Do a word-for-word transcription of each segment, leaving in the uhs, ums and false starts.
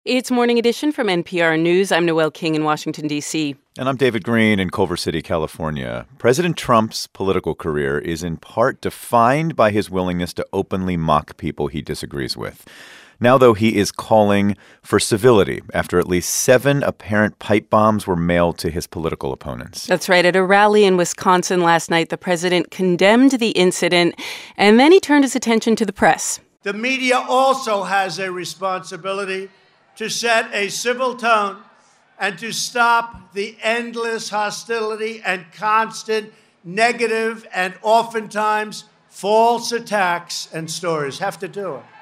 It's Morning Edition from N P R News. I'm Noel King in Washington, D C And I'm David Green in Culver City, California. President Trump's political career is in part defined by his willingness to openly mock people he disagrees with. Now, though, he is calling for civility after at least seven apparent pipe bombs were mailed to his political opponents. That's right. At a rally in Wisconsin last night, the president condemned the incident, and then he turned his attention to the press. The media also has a responsibility to set a civil tone and to stop the endless hostility and constant negative and oftentimes false attacks and stories. Have to do it.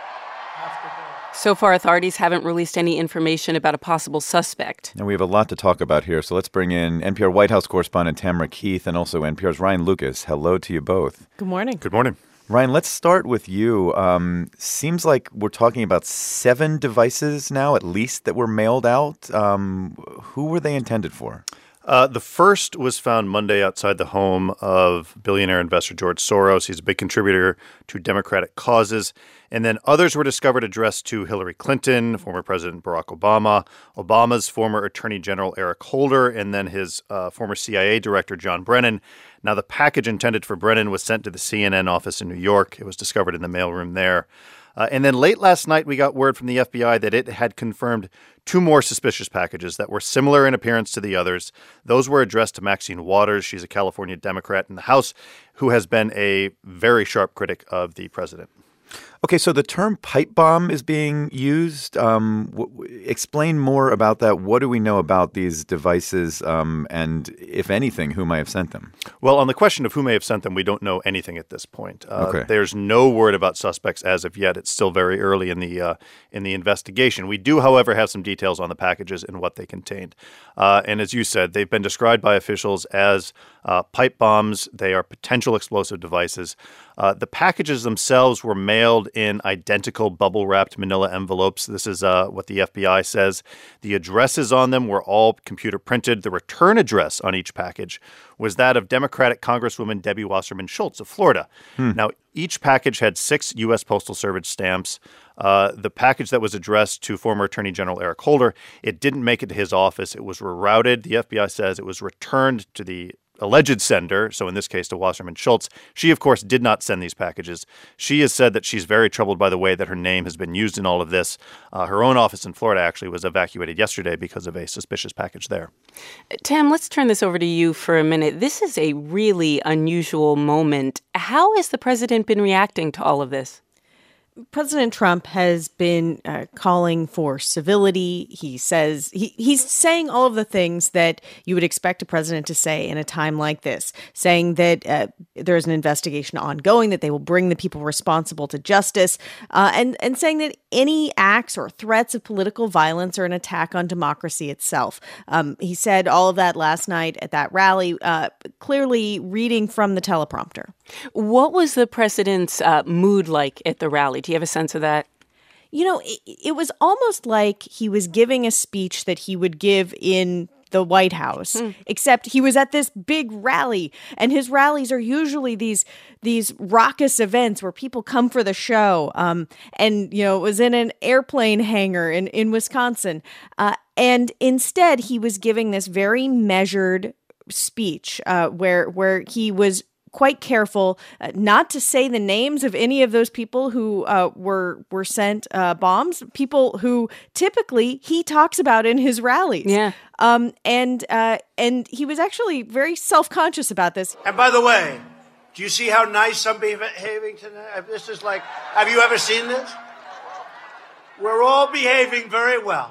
Have to do it. So far, authorities haven't released any information about a possible suspect. And we have a lot to talk about here, so let's bring in N P R White House correspondent Tamara Keith and also N P R's Ryan Lucas. Hello to you both. Good morning. Good morning. Ryan, let's start with you. Um, seems like we're talking about seven devices now, at least, that were mailed out. Um, who were they intended for? Uh, the first was found Monday outside the home of billionaire investor George Soros. He's a big contributor to Democratic causes. And then others were discovered addressed to Hillary Clinton, former President Barack Obama, Obama's former Attorney General Eric Holder, and then his uh, former C I A director John Brennan. Now, the package intended for Brennan was sent to the C N N office in New York. It was discovered in the mailroom there. Uh, and then late last night, we got word from the F B I that it had confirmed two more suspicious packages that were similar in appearance to the others. Those were addressed to Maxine Waters. She's a California Democrat in the House who has been a very sharp critic of the president. Okay, so the term pipe bomb is being used. Um, w- explain more about that. What do we know about these devices um, and, if anything, who might have sent them? Well, on the question of who may have sent them, we don't know anything at this point. Uh, okay. There's no word about suspects as of yet. It's still very early in the uh, in the investigation. We do, however, have some details on the packages and what they contained. Uh, and as you said, they've been described by officials as uh, pipe bombs. They are potential explosive devices. Uh, the packages themselves were mailed in identical bubble-wrapped manila envelopes. This is uh, what the F B I says. The addresses on them were all computer printed. The return address on each package was that of Democratic Congresswoman Debbie Wasserman Schultz of Florida. Hmm. Now, each package had six U S. Postal Service stamps. Uh, the package that was addressed to former Attorney General Eric Holder, it didn't make it to his office. It was rerouted. The F B I says it was returned to the alleged sender, so in this case to Wasserman Schultz. She, of course, did not send these packages. She has said that she's very troubled by the way that her name has been used in all of this. Uh, her own office in Florida actually was evacuated yesterday because of a suspicious package there. Tam, let's turn this over to you for a minute. This is a really unusual moment. How has the president been reacting to all of this? President Trump has been uh, calling for civility. He says he, he's saying all of the things that you would expect a president to say in a time like this, saying that uh, there's an investigation ongoing, that they will bring the people responsible to justice, uh, and, and saying that any acts or threats of political violence are an attack on democracy itself. Um, he said all of that last night at that rally, uh, clearly reading from the teleprompter. What was the president's uh, mood like at the rally? Do you have a sense of that? You know, it, it was almost like he was giving a speech that he would give in the White House, hmm. except he was at this big rally, and his rallies are usually these these raucous events where people come for the show. Um, and, you know, it was in an airplane hangar in, in Wisconsin. Uh, and instead, he was giving this very measured speech uh, where where he was quite careful uh, not to say the names of any of those people who uh, were were sent uh, bombs, people who typically he talks about in his rallies. Yeah. Um, and uh, and he was actually very self-conscious about this. And by the way, do you see how nice I'm behaving tonight? This is like, have you ever seen this? We're all behaving very well.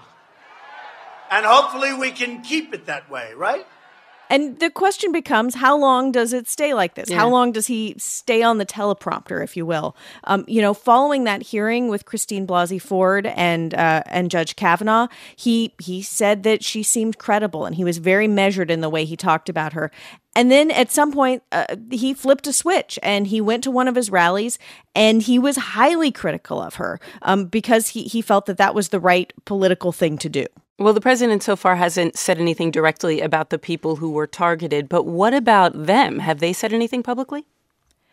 And hopefully we can keep it that way, right? And the question becomes, how long does it stay like this? Yeah. How long does he stay on the teleprompter, if you will? Um, you know, following that hearing with Christine Blasey Ford and uh, and Judge Kavanaugh, he he said that she seemed credible, and he was very measured in the way he talked about her. And then at some point, uh, he flipped a switch and he went to one of his rallies and he was highly critical of her um, because he, he felt that that was the right political thing to do. Well, the president so far hasn't said anything directly about the people who were targeted, but what about them? Have they said anything publicly?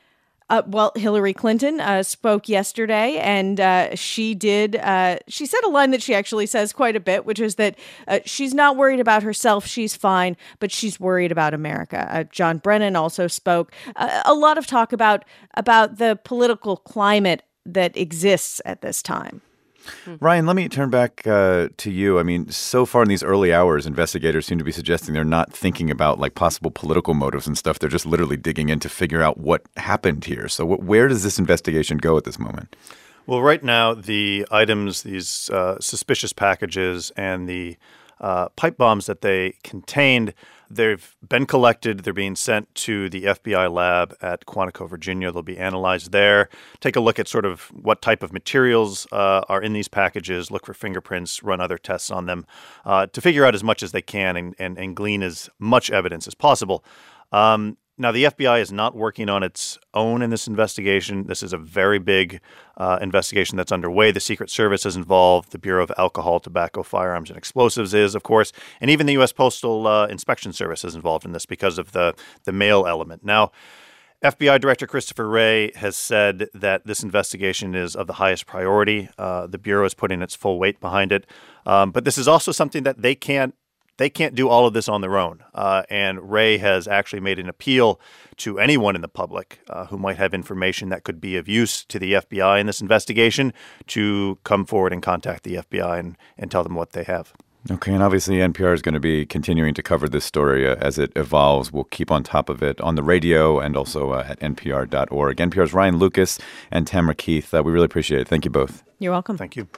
Uh, well, Hillary Clinton uh, spoke yesterday, and uh, she did. Uh, she said a line that she actually says quite a bit, which is that uh, she's not worried about herself; she's fine, but she's worried about America. Uh, John Brennan also spoke. Uh, a lot of talk about about the political climate that exists at this time. Ryan, let me turn back uh, to you. I mean, so far in these early hours, investigators seem to be suggesting they're not thinking about like possible political motives and stuff. They're just literally digging in to figure out what happened here. So wh- where does this investigation go at this moment? Well, right now, the items, these uh, suspicious packages and the uh, pipe bombs that they contained, they've been collected. They're being sent to the F B I lab at Quantico, Virginia. They'll be analyzed there. Take a look at sort of what type of materials uh, are in these packages, look for fingerprints, run other tests on them uh, to figure out as much as they can and, and, and glean as much evidence as possible. Um, Now, the F B I is not working on its own in this investigation. This is a very big uh, investigation that's underway. The Secret Service is involved. The Bureau of Alcohol, Tobacco, Firearms, and Explosives is, of course. And even the U S Postal uh, Inspection Service is involved in this because of the, the mail element. Now, F B I Director Christopher Wray has said that this investigation is of the highest priority. Uh, the Bureau is putting its full weight behind it. Um, but this is also something that they can't They can't do all of this on their own. Uh, and Wray has actually made an appeal to anyone in the public uh, who might have information that could be of use to the F B I in this investigation to come forward and contact the F B I and, and tell them what they have. Okay, and obviously N P R is going to be continuing to cover this story uh, as it evolves. We'll keep on top of it on the radio and also uh, at N P R dot org. N P R's Ryan Lucas and Tamara Keith, uh, we really appreciate it. Thank you both. You're welcome. Thank you.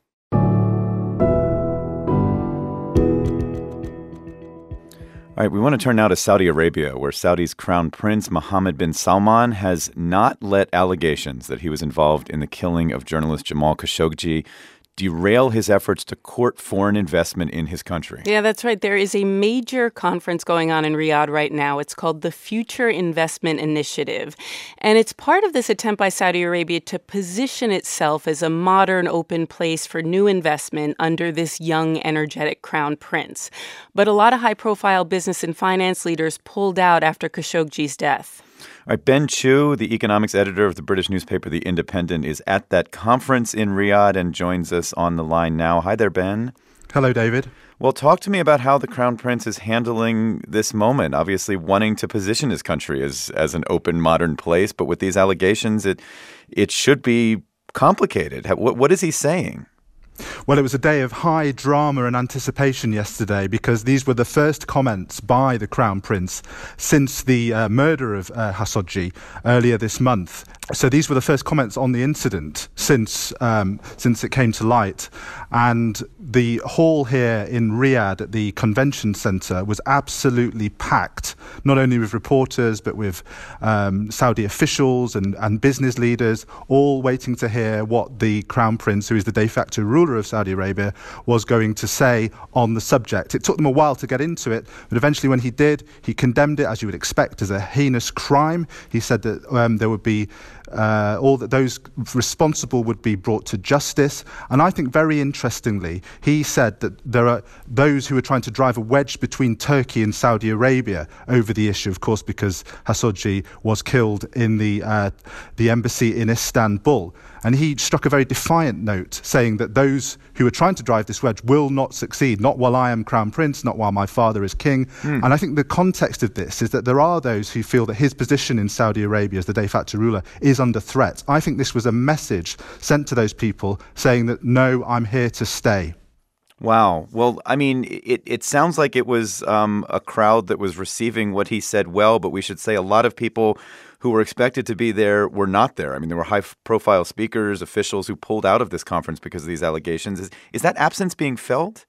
All right, we want to turn now to Saudi Arabia, where Saudi's Crown Prince Mohammed bin Salman has not let allegations that he was involved in the killing of journalist Jamal Khashoggi derail his efforts to court foreign investment in his country. Yeah, that's right. There is a major conference going on in Riyadh right now. It's called the Future Investment Initiative. And it's part of this attempt by Saudi Arabia to position itself as a modern, open place for new investment under this young, energetic crown prince. But a lot of high-profile business and finance leaders pulled out after Khashoggi's death. All right, Ben Chu, the economics editor of the British newspaper The Independent, is at that conference in Riyadh and joins us on the line now. Hi there, Ben. Hello, David. Well, talk to me about how the Crown Prince is handling this moment, obviously wanting to position his country as as an open, modern place. But with these allegations, it it should be complicated. What, what is he saying? Well, it was a day of high drama and anticipation yesterday because these were the first comments by the Crown Prince since the uh, murder of uh, Khashoggi earlier this month. So these were the first comments on the incident since um, since it came to light. And the hall here in Riyadh at the convention centre was absolutely packed, not only with reporters, but with um, Saudi officials and, and business leaders, all waiting to hear what the Crown Prince, who is the de facto ruler of Saudi Arabia, was going to say on the subject. It took them a while to get into it, but eventually when he did, he condemned it, as you would expect, as a heinous crime. He said that um, there would be Uh, all that those responsible would be brought to justice. And I think very interestingly, he said that there are those who are trying to drive a wedge between Turkey and Saudi Arabia over the issue, of course, because Khashoggi was killed in the uh, the embassy in Istanbul. And he struck a very defiant note, saying that those who are trying to drive this wedge will not succeed, not while I am Crown Prince, not while my father is king. Mm. And I think the context of this is that there are those who feel that his position in Saudi Arabia as the de facto ruler is under threat. I think this was a message sent to those people saying that, no, I'm here to stay. Wow. Well, I mean, it, it sounds like it was um, a crowd that was receiving what he said well, but we should say a lot of people who were expected to be there were not there. I mean, there were high-profile speakers, officials who pulled out of this conference because of these allegations. Is, is that absence being felt?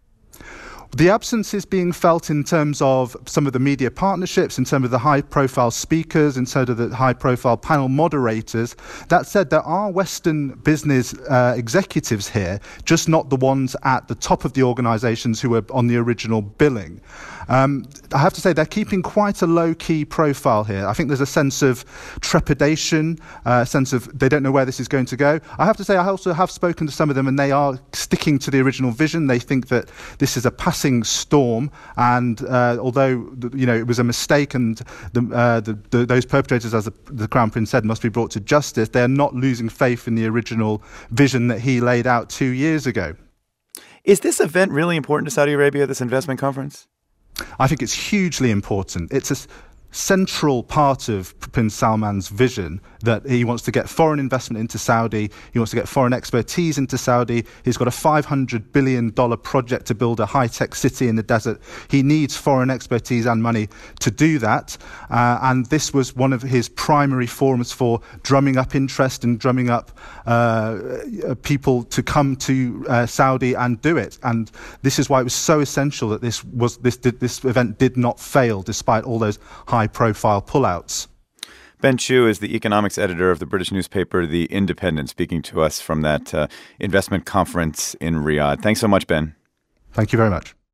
The absence is being felt in terms of some of the media partnerships, in terms of the high-profile speakers, in terms of the high-profile panel moderators. That said, there are Western business uh, executives here, just not the ones at the top of the organisations who were on the original billing. Um, I have to say they're keeping quite a low-key profile here. I think there's a sense of trepidation, uh, a sense of they don't know where this is going to go. I have to say I also have spoken to some of them and they are sticking to the original vision. They think that this is a pacific passing storm, and uh, although you know it was a mistake, and the, uh, the, the, those perpetrators, as the, the Crown Prince said, must be brought to justice, they are not losing faith in the original vision that he laid out two years ago. Is this event really important to Saudi Arabia, this investment conference? I think it's hugely important. It's a central part of Prince Salman's vision that he wants to get foreign investment into Saudi. He wants to get foreign expertise into Saudi. He's got a five hundred billion dollars project to build a high-tech city in the desert. He needs foreign expertise and money to do that. Uh, and this was one of his primary forums for drumming up interest and drumming up uh, people to come to uh, Saudi and do it. And this is why it was so essential that this was this did, this event did not fail despite all those high profile pullouts. Ben Chu is the economics editor of the British newspaper The Independent, speaking to us from that uh, investment conference in Riyadh. Thanks so much, Ben. Thank you very much.